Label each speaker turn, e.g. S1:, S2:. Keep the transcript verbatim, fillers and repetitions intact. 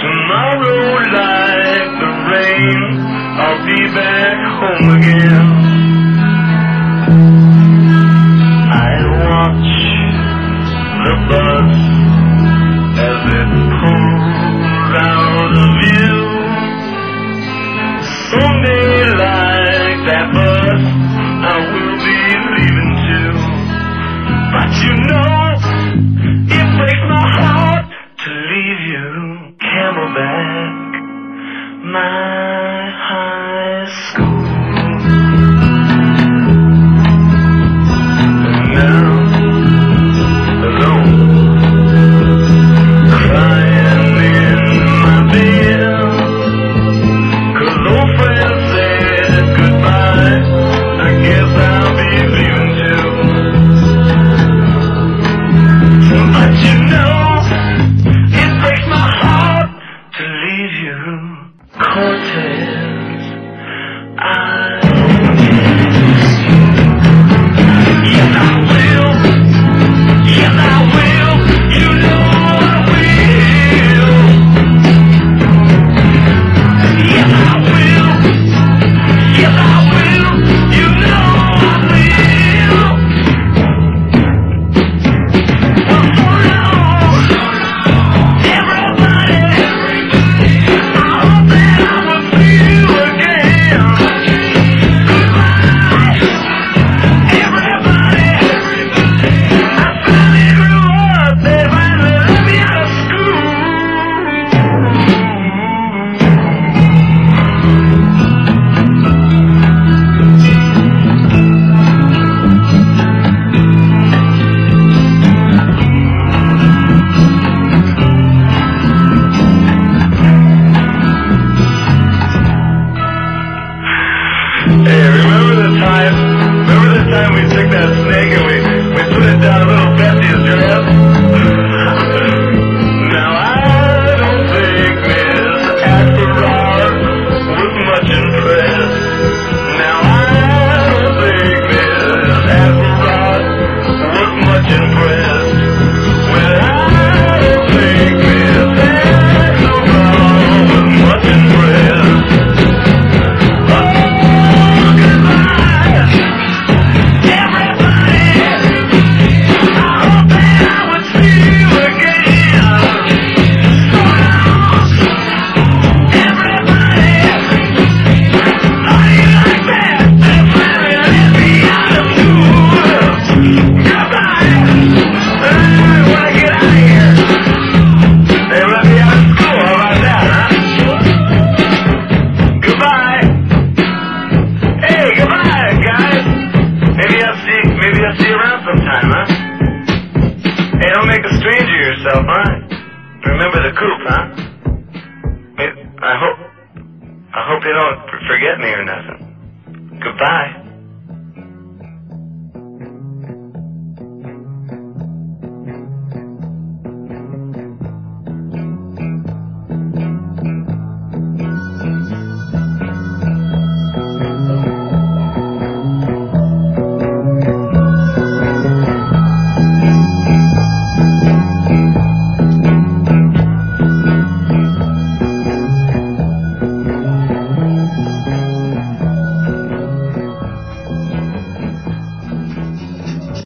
S1: Tomorrow, like the rain, I'll be back home again. I watch the bus as it pulls out of view. Someday, like that bus, I will be leaving too. But you know, it breaks my heart to leave you. Camelback, my high school. And now, alone, crying in my bed, 'cause old friends said goodbye. I guess I'll be leaving too. But you know, it breaks my heart to leave you. Cortez, I miss you. Yes, I will. Yes, I will. You know I will. Yes, I will. Yes, I will. You know I will. Well, so long, everybody. I hope that I will see you again. Goodbye, everybody. I finally grew up. They finally let me out of school. Hey, remember the time? Remember the time we took that snake and we, we put it down little Bessie's dress? Now I don't think Miss Axelrod was much impressed. Now I don't think Miss Axelrod was much impressed. Well, I don't think Miss Axelrod was much impressed. Hey, don't make a stranger of yourself, huh? Remember the coop, huh? I hope, I hope you don't forget me or nothing. Goodbye.